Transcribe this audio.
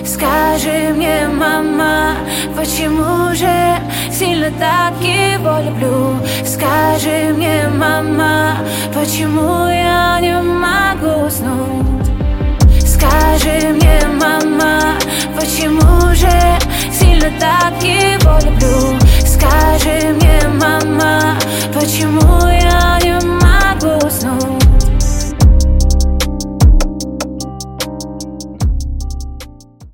Скажи мне, мама, почему же сильно так его люблю? Скажи мне, мама, почему я не могу уснуть? Скажи мне, мама.